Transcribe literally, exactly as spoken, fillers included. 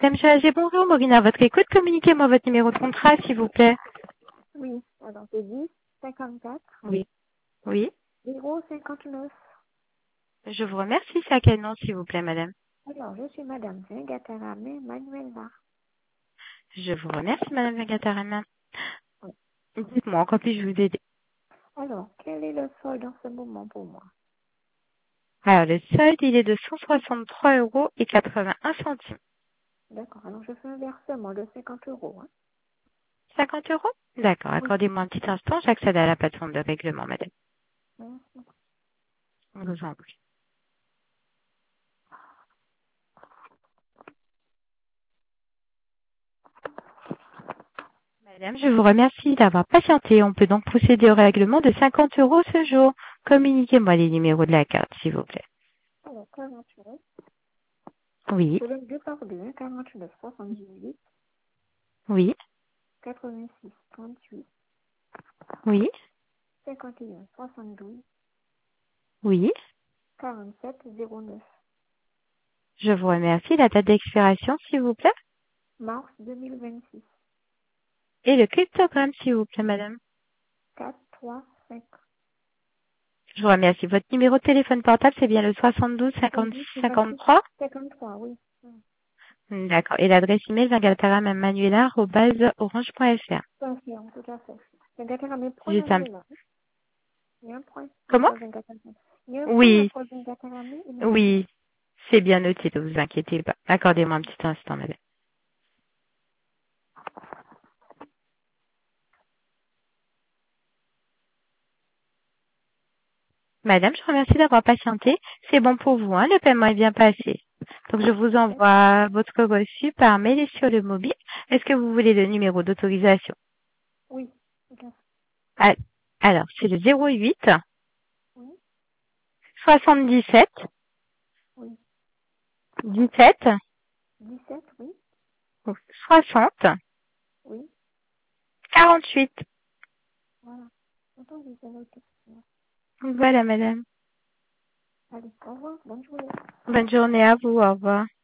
Madame Chalagé, bonjour, Maureen à votre écoute. Communiquez-moi votre numéro de contrat, s'il vous plaît. Oui, alors c'est dix, cinquante-quatre, Oui. Oui. zéro, cinquante-neuf. Je vous remercie. C'est à quel nom, s'il vous plaît, madame? Alors, je suis Madame Zingatarame Manuela. Je vous remercie, madame Vegatarana. Oui. Dites-moi, encore puis-je vous aider? Alors, quel est le solde en ce moment pour moi? Alors, le solde, il est de cent soixante-trois euros et quatre-vingt-un centimes. D'accord, alors je fais un versement de cinquante euros. Hein. cinquante euros? D'accord. Oui. Accordez-moi un petit instant. J'accède à la plateforme de règlement, madame. Merci. Je vous en prie. Madame, je vous remercie d'avoir patienté. On peut donc procéder au règlement de cinquante euros ce jour. Communiquez-moi les numéros de la carte, s'il vous plaît. Alors, quarante-neuf, Oui. je donne deux par deux, hein, quarante-neuf, soixante-dix-huit, Oui. quatre-vingt-six, trente-huit, Oui. cinquante et un, soixante-douze, Oui. quarante-sept, zéro neuf. Je vous remercie. La date d'expiration, s'il vous plaît. Mars deux mille vingt-six, Et le cryptogramme, s'il vous plaît, madame. quatre, trois, cinq. Je vous remercie. Votre numéro de téléphone portable, c'est bien le soixante-douze cinquante-six soixante-douze, cinquante-six, cinquante-trois. cinquante-trois, oui. Hmm. D'accord. Et l'adresse email, vingatara-manuela arobase orange point f r. Confirme, tout à fait. Zingatarame, point Juste un... Manuela. Il y a un point Comment? après Zingatarame. Il y a un point Oui. après Zingatarame et Manuela. Oui. C'est bien noté, ne vous inquiétez pas. Accordez-moi un petit instant, madame. Madame, je vous remercie d'avoir patienté. C'est bon pour vous, hein? Le paiement est bien passé. Donc, je vous envoie votre reçu par mail et sur le mobile. Est-ce que vous voulez le numéro d'autorisation? Oui, tout à fait. Ah, alors, c'est le zéro huit Oui, soixante-dix-sept oui. dix-sept dix-sept, oui, soixante oui. quarante-huit. Voilà. Entendu, c'est noté. Voilà, madame. Allez, au revoir, bonne journée. Bonne journée à vous. Au revoir.